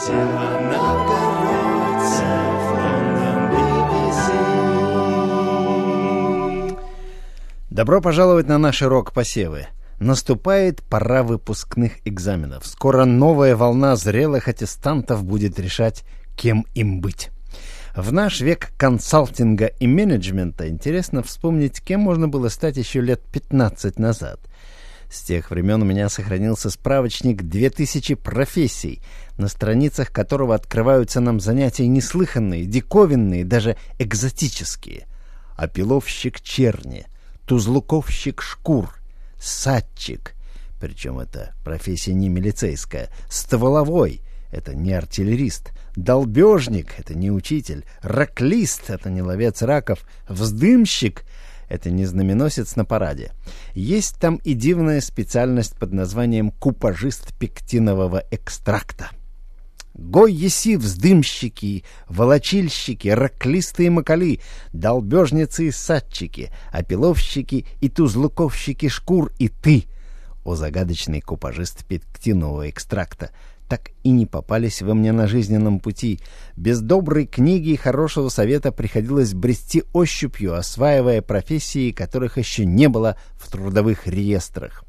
Добро пожаловать на наши рок-посевы. Наступает пора выпускных экзаменов. Скоро новая волна зрелых аттестантов будет решать, кем им быть. В наш век консалтинга и менеджмента интересно вспомнить, кем можно было стать еще лет 15 назад. С тех времен у меня сохранился справочник 2000 профессий, на страницах которого открываются нам занятия неслыханные, диковинные, даже экзотические. Опиловщик черни, тузлуковщик шкур, садчик, причем это профессия не милицейская, стволовой, это не артиллерист, долбежник, это не учитель, раклист, это не ловец раков, вздымщик, это не знаменосец на параде. Есть там и дивная специальность под названием купажист пектинового экстракта. Гой еси вздымщики, волочильщики, раклисты и макали, долбежницы и садчики, опиловщики и тузлуковщики шкур и ты, о загадочный купажист пектинового экстракта, так и не попались вы мне на жизненном пути. Без доброй книги и хорошего совета приходилось брести ощупью, осваивая профессии, которых еще не было в трудовых реестрах.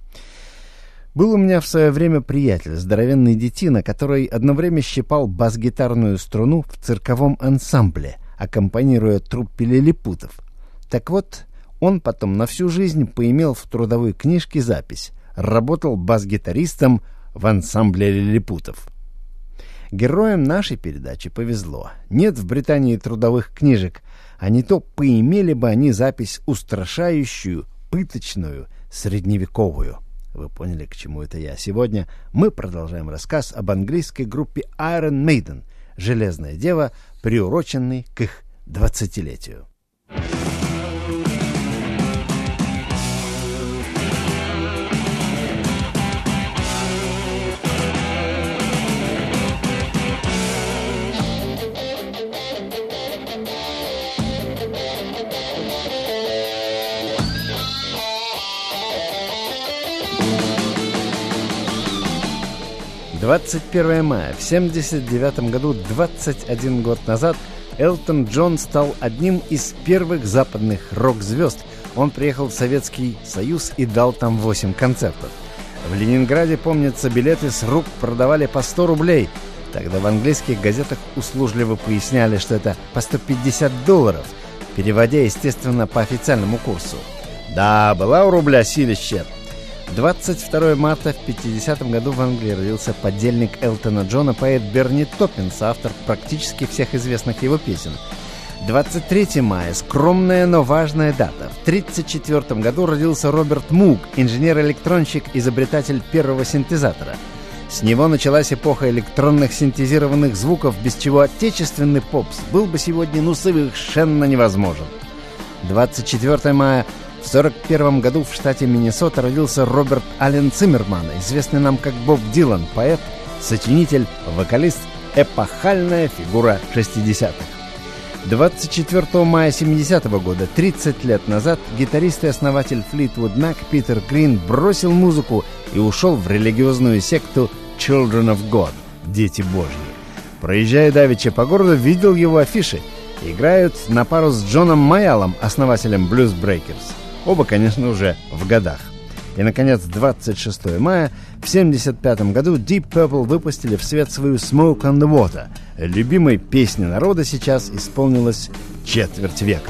Был у меня в свое время приятель, здоровенный детина, который одно время щипал бас-гитарную струну в цирковом ансамбле, аккомпанируя труппе лилипутов. Так вот, он потом на всю жизнь поимел в трудовой книжке запись: работал бас-гитаристом в ансамбле лилипутов. Героям нашей передачи повезло. Нет в Британии трудовых книжек, а не то поимели бы они запись устрашающую, пыточную, средневековую. Вы поняли, к чему это я. Сегодня мы продолжаем рассказ об английской группе Iron Maiden «Железная дева», приуроченный к их 20-летию. 21 мая. В 1979 году, 21 год назад, Элтон Джон стал одним из первых западных рок-звезд. Он приехал в Советский Союз и дал там 8 концертов. В Ленинграде, помнится, билеты с рук продавали по 100 рублей. Тогда в английских газетах услужливо поясняли, что это по $150, переводя, естественно, по официальному курсу. Да, была у рубля силища. 22 марта в 50 году в Англии родился подельник Элтона Джона, поэт Берни Топпинс, автор практически всех известных его песен. 23 мая – скромная, но важная дата. В 1934 году родился Роберт Мук, инженер-электронщик, изобретатель первого синтезатора. С него началась эпоха электронных синтезированных звуков, без чего отечественный попс был бы сегодня совершенно невозможен. 24 мая – в 1941 году в штате Миннесота родился Роберт Аллен Циммерман, известный нам как Боб Дилан, поэт, сочинитель, вокалист, эпохальная фигура 60-х. 24 мая 70-го года, 30 лет назад, гитарист и основатель Fleetwood Mac Питер Грин бросил музыку и ушел в религиозную секту Children of God, Дети Божьи. Проезжая давеча по городу, видел его афиши. Играют на пару с Джоном Майалом, основателем Blues Breakers. Оба, конечно, уже в годах. И, наконец, 26 мая в 1975 году Deep Purple выпустили в свет свою «Smoke on the Water». Любимой песне народа сейчас исполнилось четверть века.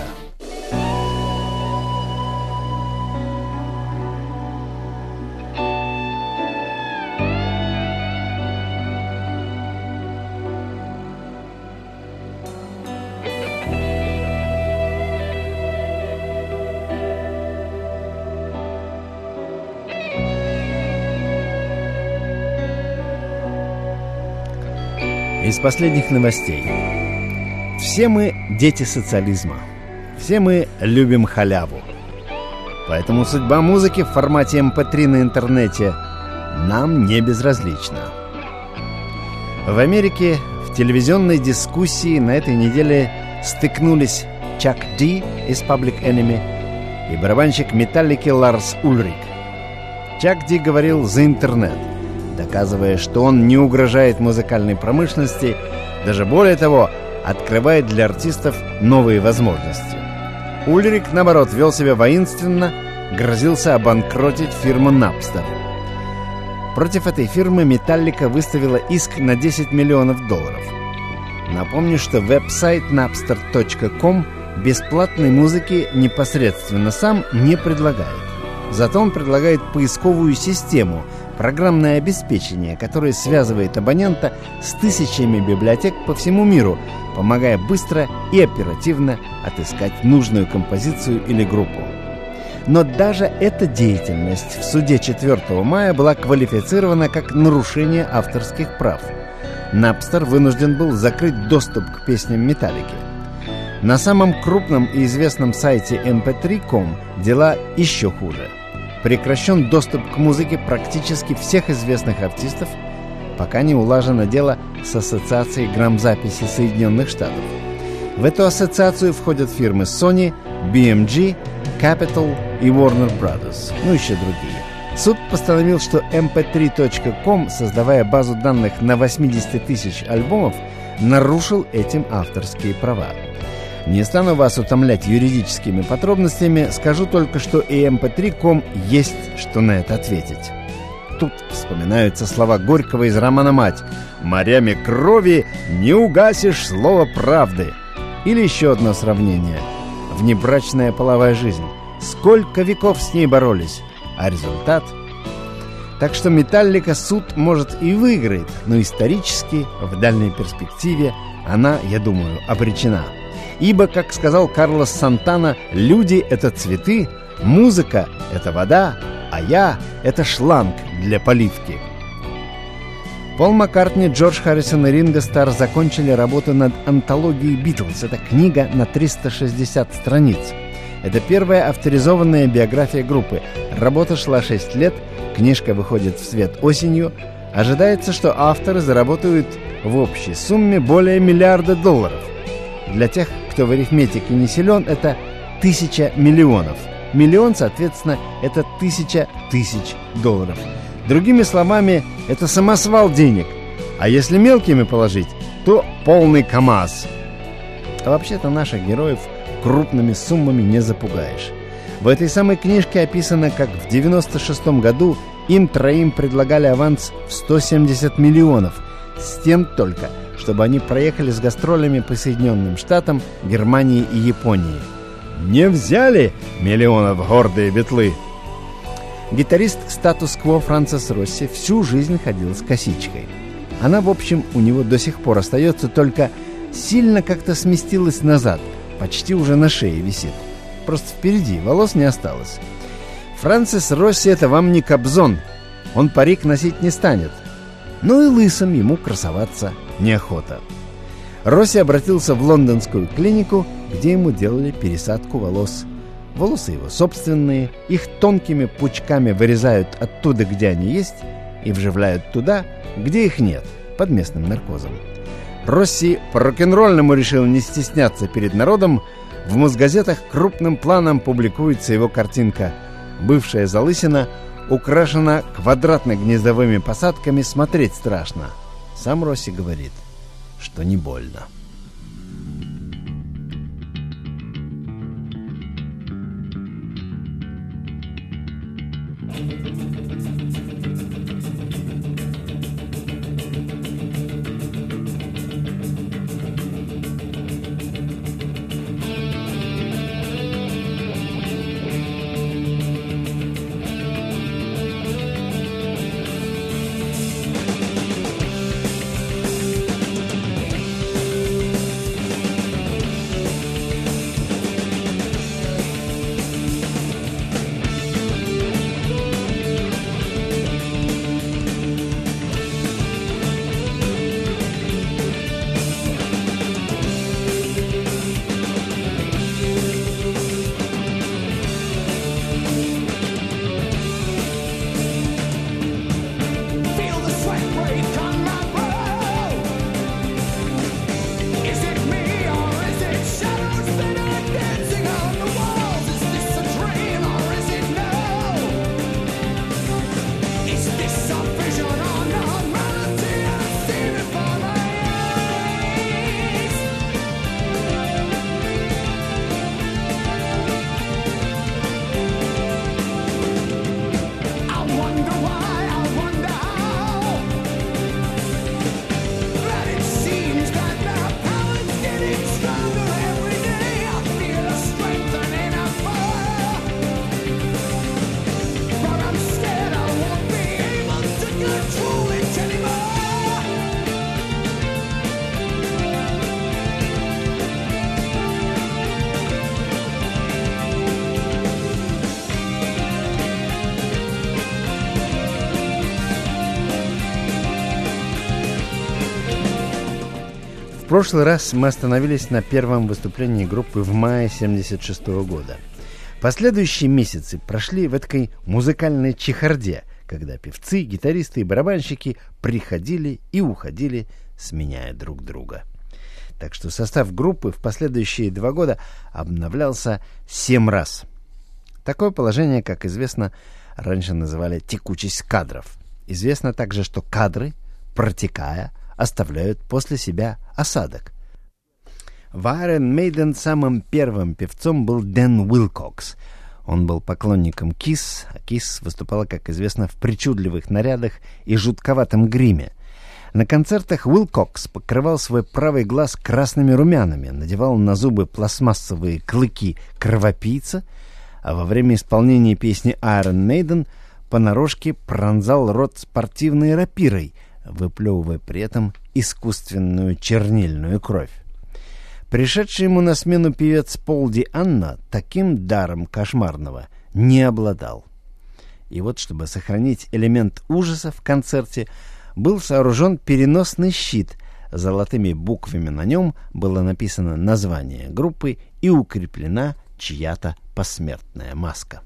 Из последних новостей. Все мы дети социализма. Все мы любим халяву. Поэтому судьба музыки в формате MP3 на интернете нам не безразлична. В Америке в телевизионной дискуссии на этой неделе стыкнулись Чак Ди из Public Enemy и барабанщик Металлики Ларс Ульрих. Чак Ди говорил за интернет. доказывая, что он не угрожает музыкальной промышленности, даже более того, открывает для артистов новые возможности. Ульрих, наоборот, вел себя воинственно, грозился обанкротить фирму Napster. Против этой фирмы Metallica выставила иск на $10 миллионов. Напомню, что веб-сайт napster.com бесплатной музыки непосредственно сам не предлагает. Зато он предлагает поисковую систему, программное обеспечение, которое связывает абонента с тысячами библиотек по всему миру, помогая быстро и оперативно отыскать нужную композицию или группу. Но даже эта деятельность в суде 4 мая была квалифицирована как нарушение авторских прав. Napster вынужден был закрыть доступ к песням Металлики. На самом крупном и известном сайте mp3.com дела еще хуже. Прекращен доступ к музыке практически всех известных артистов, пока не улажено дело с Ассоциацией грамзаписи Соединенных Штатов. В эту ассоциацию входят фирмы Sony, BMG, Capitol и Warner Brothers, ну еще другие. Суд постановил, что mp3.com, создавая базу данных на 80 тысяч альбомов, нарушил этим авторские права. Не стану вас утомлять юридическими подробностями, скажу только, что и mp3.com есть что на это ответить. Тут вспоминаются слова Горького из романа «Мать». «Морями крови не угасишь слово правды». Или еще одно сравнение. Внебрачная половая жизнь. Сколько веков с ней боролись, а результат? Так что Metallica суд, может, и выиграет, но исторически, в дальней перспективе, она, я думаю, обречена. Ибо, как сказал Карлос Сантана, люди — это цветы, музыка — это вода, а я — это шланг для поливки. Пол Маккартни, Джордж Харрисон и Ринго Старр закончили работу над антологией «Битлз». Это книга на 360 страниц. Это первая авторизованная биография группы. Работа шла 6 лет, книжка выходит в свет осенью. Ожидается, что авторы заработают в общей сумме более $1 миллиарда. Для тех, кто в арифметике не силен, это 1000 миллионов. Миллион, соответственно, это 1000 тысяч долларов. Другими словами, это самосвал денег. А если мелкими положить, то полный КАМАЗ. А вообще-то наших героев крупными суммами не запугаешь. В этой самой книжке описано, как в 96 году им троим предлагали аванс в 170 миллионов. С тем только, чтобы они проехали с гастролями по Соединенным Штатам, Германии и Японии. Не взяли миллионов гордые ветлы. Гитарист статус-кво Франсис Росси всю жизнь ходил с косичкой. Она, в общем, у него до сих пор остается, только сильно как-то сместилась назад, почти уже на шее висит. Просто впереди, волос не осталось. Франсис Росси — это вам не Кобзон, он парик носить не станет. Ну и лысым ему красоваться неохота. Росси обратился в лондонскую клинику, где ему делали пересадку волос. Волосы его собственные, их тонкими пучками вырезают оттуда, где они есть, и вживляют туда, где их нет, под местным наркозом. Росси по-рок-н-ролльному решил не стесняться перед народом. В Мосгазетах крупным планом публикуется его картинка. Бывшая залысина украшена квадратно-гнездовыми посадками, смотреть страшно. Сам Росси говорит, что не больно. В прошлый раз мы остановились на первом выступлении группы в мае 1976 года. Последующие месяцы прошли в этой музыкальной чехарде, когда певцы, гитаристы и барабанщики приходили и уходили, сменяя друг друга. Так что состав группы в последующие 2 года обновлялся 7 раз. Такое положение, как известно, раньше называли текучесть кадров. Известно также, что кадры, протекая, оставляют после себя осадок. В Iron Maiden самым первым певцом был Дэн Уилкокс. Он был поклонником Kiss, а Kiss выступала, как известно, в причудливых нарядах и жутковатом гриме. На концертах Уилкокс покрывал свой правый глаз красными румянами, надевал на зубы пластмассовые клыки кровопийца, а во время исполнения песни Iron Maiden понарошке пронзал рот спортивной рапирой, выплевывая при этом искусственную чернильную кровь. Пришедший ему на смену певец Пол Ди Анна таким даром кошмарного не обладал. И вот, чтобы сохранить элемент ужаса в концерте, был сооружен переносный щит. Золотыми буквами на нем было написано название группы и укреплена чья-то посмертная маска.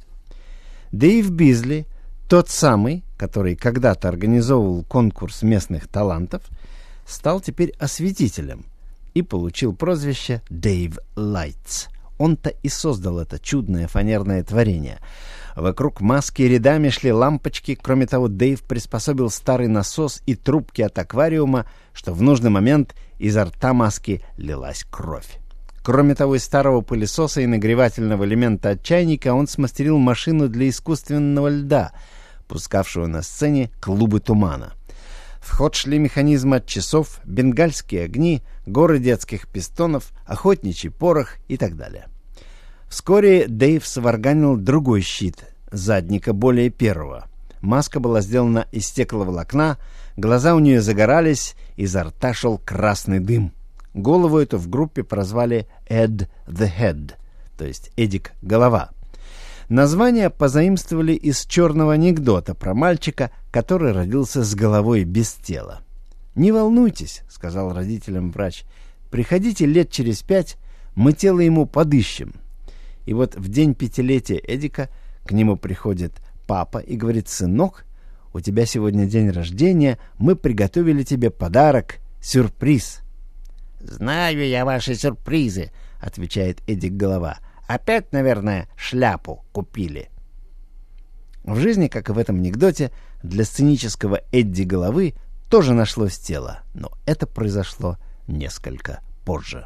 Дэйв Бизли, тот самый, который когда-то организовывал конкурс местных талантов, стал теперь осветителем и получил прозвище Дэйв Лайтс. Он-то и создал это чудное фанерное творение. Вокруг маски рядами шли лампочки. Кроме того, Дэйв приспособил старый насос и трубки от аквариума, что в нужный момент изо рта маски лилась кровь. Кроме того, из старого пылесоса и нагревательного элемента от чайника он смастерил машину для искусственного льда, пускавшего на сцене клубы тумана. В ход шли механизмы от часов, бенгальские огни, горы детских пистонов, охотничий порох и так далее. Вскоре Дэйв сварганил другой щит, задника более первого. Маска была сделана из стекловолокна, глаза у нее загорались, изо рта шел красный дым. Голову эту в группе прозвали Ed the Head, то есть Эдик — голова. Название позаимствовали из черного анекдота про мальчика, который родился с головой без тела. «Не волнуйтесь», — сказал родителям врач, — «приходите лет через 5, мы тело ему подыщем». И вот в день 5-летия Эдика к нему приходит папа и говорит: «Сынок, у тебя сегодня день рождения, мы приготовили тебе подарок, сюрприз». «Знаю я ваши сюрпризы», — отвечает Эдик голова. «Опять, наверное, шляпу купили». В жизни, как и в этом анекдоте, для сценического Эдди головы тоже нашлось тело, но это произошло несколько позже.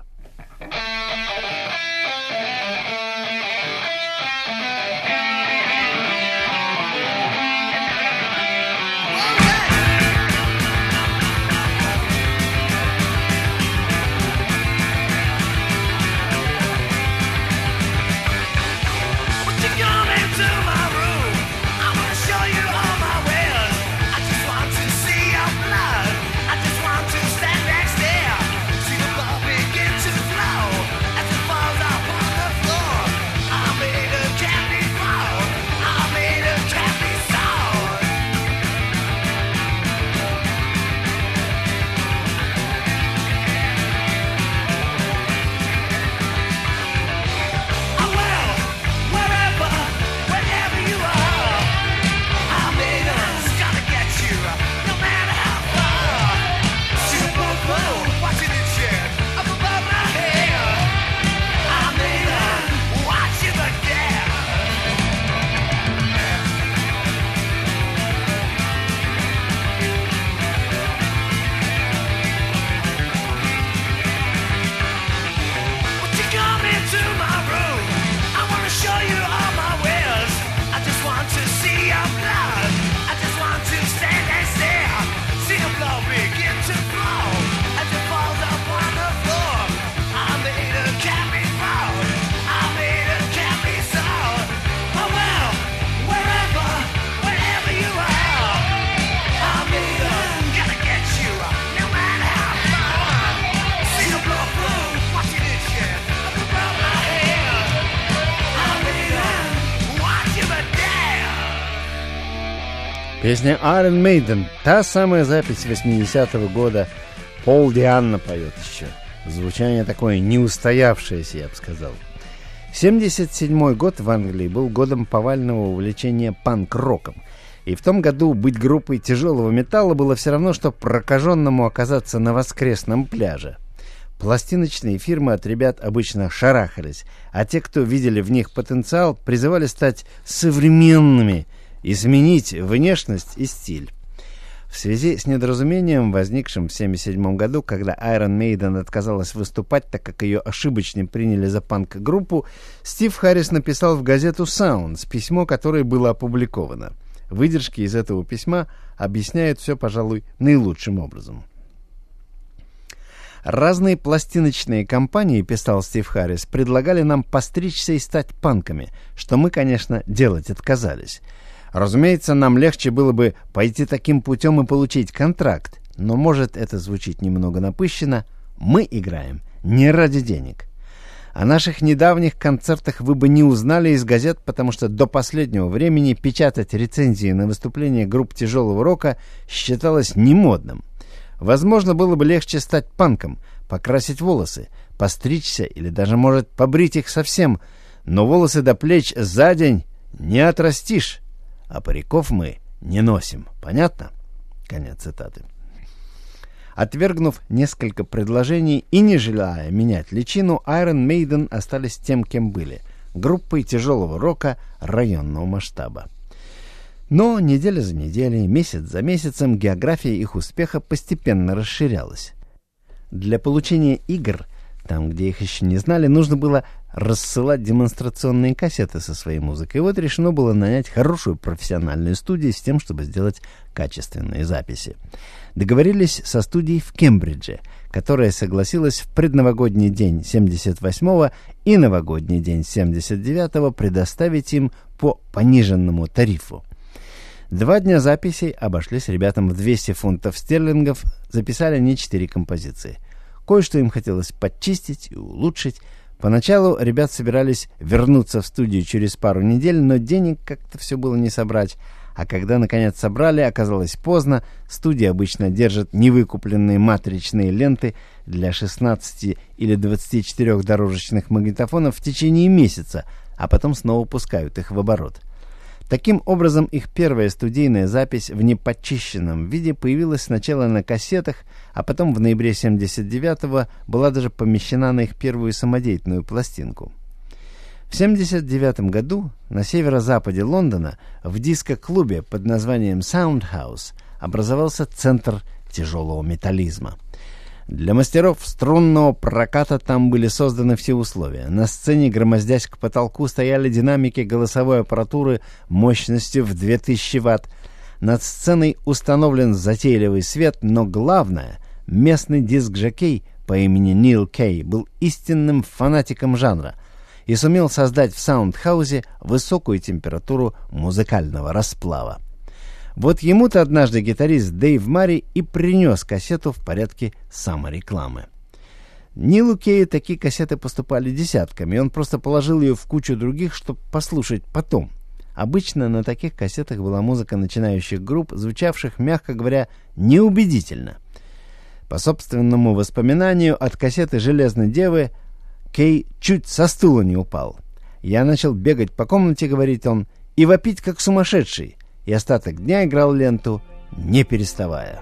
Песня Iron Maiden, та самая запись 80-го года, Пол Дианна поет еще. Звучание такое неустоявшееся, я бы сказал. 1977 год в Англии был годом повального увлечения панк-роком. И в том году быть группой тяжелого металла было все равно, что прокаженному оказаться на воскресном пляже. Пластиночные фирмы от ребят обычно шарахались, а те, кто видели в них потенциал, призывали стать современными и сменить внешность и стиль. В связи с недоразумением, возникшим в 1977 году, когда Iron Maiden отказалась выступать, так как ее ошибочно приняли за панк-группу, Стив Харрис написал в газету Sounds письмо, которое было опубликовано. Выдержки из этого письма объясняют все, пожалуй, наилучшим образом. Разные пластиночные компании, писал Стив Харрис, предлагали нам постричься и стать панками, что мы, конечно, делать отказались. Разумеется, нам легче было бы пойти таким путем и получить контракт, но, может, это звучит немного напыщенно, мы играем не ради денег. О наших недавних концертах вы бы не узнали из газет, потому что до последнего времени печатать рецензии на выступления групп тяжелого рока считалось немодным. Возможно, было бы легче стать панком, покрасить волосы, постричься или даже, может, побрить их совсем, но волосы до плеч за день не отрастишь, а париков мы не носим. Понятно? Конец цитаты. Отвергнув несколько предложений и не желая менять личину, Iron Maiden остались тем, кем были — группой тяжелого рока районного масштаба. Но неделя за неделей, месяц за месяцем география их успеха постепенно расширялась. Для получения игр, там, где их еще не знали, нужно было рассылать демонстрационные кассеты со своей музыкой. И вот решено было нанять хорошую профессиональную студию с тем, чтобы сделать качественные записи. Договорились со студией в Кембридже, которая согласилась в предновогодний день 78-го и новогодний день 79-го предоставить им по пониженному тарифу. 2 дня записей обошлись ребятам в 200 фунтов стерлингов, записали они 4 композиции. Кое-что им хотелось подчистить и улучшить. Поначалу ребят собирались вернуться в студию через пару недель, но денег как-то все было не собрать. А когда, наконец, собрали, оказалось поздно. Студия обычно держит невыкупленные матричные ленты для 16 или 24 дорожечных магнитофонов в течение месяца, а потом снова пускают их в оборот. Таким образом, их первая студийная запись в неподчищенном виде появилась сначала на кассетах, а потом в ноябре 79-го была даже помещена на их первую самодеятельную пластинку. В 1979 году на северо-западе Лондона в диско-клубе под названием Soundhouse образовался центр тяжелого металлизма. Для мастеров струнного проката там были созданы все условия. На сцене, громоздясь к потолку, стояли динамики голосовой аппаратуры мощностью в 2000 Вт. Над сценой установлен затейливый свет, но главное, местный диск-жокей по имени Нил Кей был истинным фанатиком жанра и сумел создать в саундхаузе высокую температуру музыкального расплава. Вот ему-то однажды гитарист Дэйв Марри и принес кассету в порядке саморекламы. Нилу Кею такие кассеты поступали десятками, и он просто положил ее в кучу других, чтобы послушать потом. Обычно на таких кассетах была музыка начинающих групп, звучавших, мягко говоря, неубедительно. По собственному воспоминанию, от кассеты «Железной девы» Кей чуть со стула не упал. «Я начал бегать по комнате, — говорит он, — и вопить, как сумасшедший, и остаток дня играл ленту, не переставая».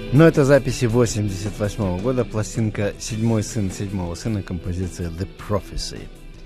Но это записи 1988 года, пластинка «Седьмой сын седьмого сына», композиция «The Prophecy».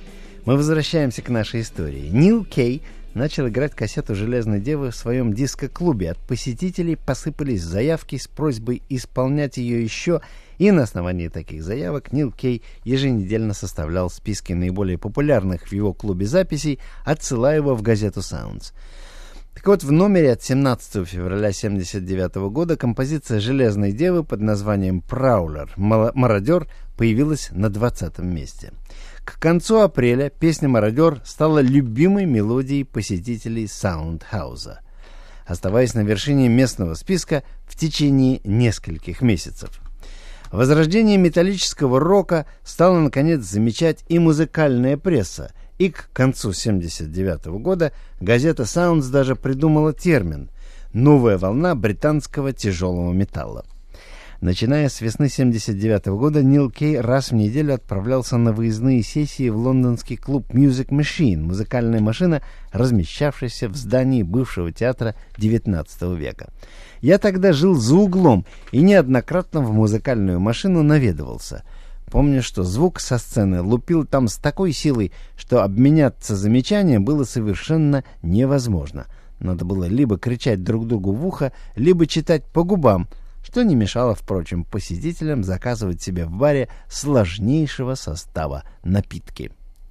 Мы возвращаемся к нашей истории. Нил Кей начал играть кассету «Железной девы» в своем диско-клубе. От посетителей посыпались заявки с просьбой исполнять ее еще, и на основании таких заявок Нил Кей еженедельно составлял списки наиболее популярных в его клубе записей, отсылая его в газету «Sounds». Так вот, в номере от 17 февраля 1979 года композиция «Железной девы» под названием «Праулер. Мародер» появилась на 20-м месте. К концу апреля песня «Мародер» стала любимой мелодией посетителей Саундхауза, оставаясь на вершине местного списка в течение нескольких месяцев. Возрождение металлического рока стала, наконец, замечать и музыкальная пресса, и к концу 1979 года газета Sounds даже придумала термин «новая волна британского тяжелого металла». Начиная с весны 1979 года Нил Кей раз в неделю отправлялся на выездные сессии в лондонский клуб Music Machine, музыкальная машина, размещавшаяся в здании бывшего театра XIX века. Я тогда жил за углом и неоднократно в музыкальную машину наведывался. Помню, что звук со сцены лупил там с такой силой, что обменяться замечанием было совершенно невозможно. Надо было либо кричать друг другу в ухо, либо читать по губам, что не мешало, впрочем, посетителям заказывать себе в баре сложнейшего состава напитки.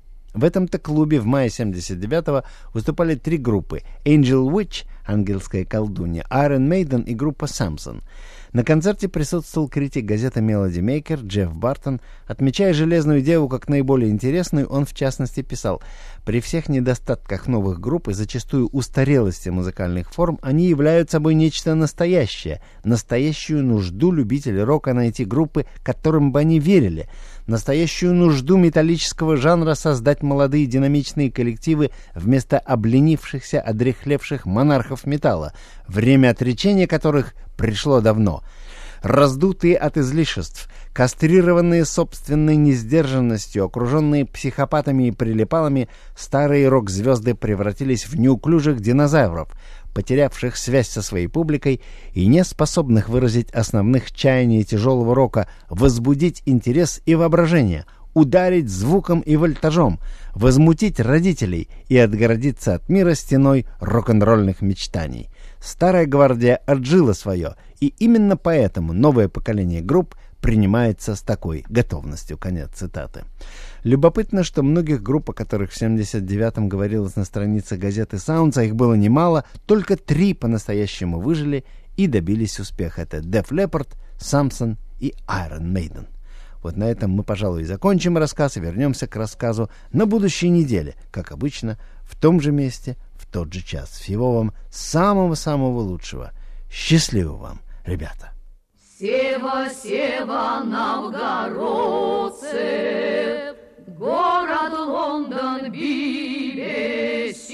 В этом-то клубе в мае 1979-го выступали три группы: Angel Witch, ангельская колдунья, Iron Maiden и группа Samson. На концерте присутствовал критик газеты Melody Maker Джефф Бартон. Отмечая «Железную деву» как наиболее интересную, он в частности писал: «При всех недостатках новых групп и зачастую устарелости музыкальных форм, они являются собой нечто настоящее, настоящую нужду любителей рока найти группы, которым бы они верили, настоящую нужду металлического жанра создать молодые динамичные коллективы вместо обленившихся, одряхлевших монархов металла, время отречения которых пришло давно. Раздутые от излишеств, кастрированные собственной несдержанностью, окруженные психопатами и прилипалами, старые рок-звезды превратились в неуклюжих динозавров, потерявших связь со своей публикой и не способных выразить основных чаяний тяжелого рока, возбудить интерес и воображение, ударить звуком и вольтажом, возмутить родителей и отгородиться от мира стеной рок-н-ролльных мечтаний. Старая гвардия отжила свое, и именно поэтому новое поколение групп принимается с такой готовностью». Конец цитаты. Любопытно, что многих групп, о которых в 1979-м говорилось на странице газеты Sounds, а их было немало, только 3 по-настоящему выжили и добились успеха. Это Def Leppard, Samson и Iron Maiden. Вот на этом мы, пожалуй, и закончим рассказ и вернемся к рассказу на будущей неделе, как обычно, в том же месте, в тот же час. Всего вам самого-самого лучшего. Счастливо вам, ребята! Сева, Сева, новгородцы, город Лондон BBC.